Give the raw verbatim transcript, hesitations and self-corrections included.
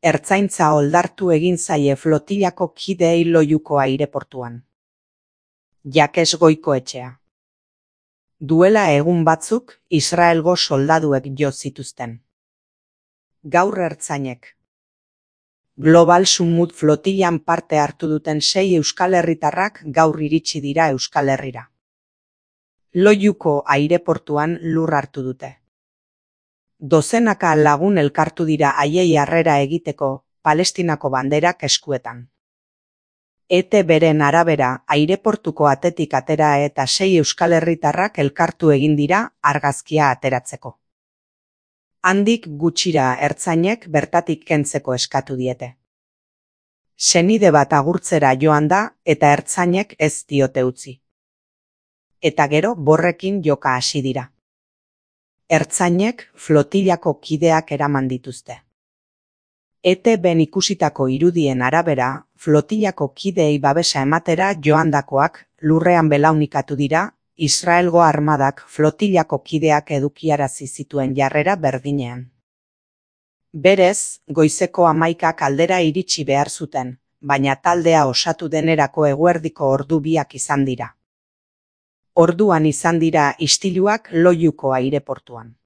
Ertzaintza oldartu egin zaie flotillako kideei Loiuko aireportuan. Jakes Goikoetxea. Duela egun batzuk, Israelgo soldaduek jo zituzten. Gaur ertzainek. Global Summit flotillan parte hartu duten sei Euskal Herritarrak gaur iritsi dira Euskal Herrira. Loiuko aireportuan lur hartu dute. Dozenaka lagun elkartu dira haiei harrera egiteko, Palestinako banderak eskuetan. E T Bren arabera, aireportuko atetik atera eta sei Euskal Herritarrak elkartu egin dira argazkia ateratzeko. Handik gutxira ertzainek bertatik kentzeko eskatu diete. Senide bat agurtzera joan da eta ertzainek ez diote utzi. Eta gero borrekin joka hasi dira. Ertzainek flotillako kideak eraman dituzte. E T Ben ikusitako irudien arabera, flotillako kideei babesa ematera joandakoak lurrean belaunikatu dira, Israelgo armadak flotillako kideak edukiarazi zituen jarrera berdinean. Berez, goizeko hamaikak aldera iritsi behar zuten, baina taldea osatu denerako eguerdiko ordu biak izan dira. Orduan izan dira istiluak Loiuko aireportuan.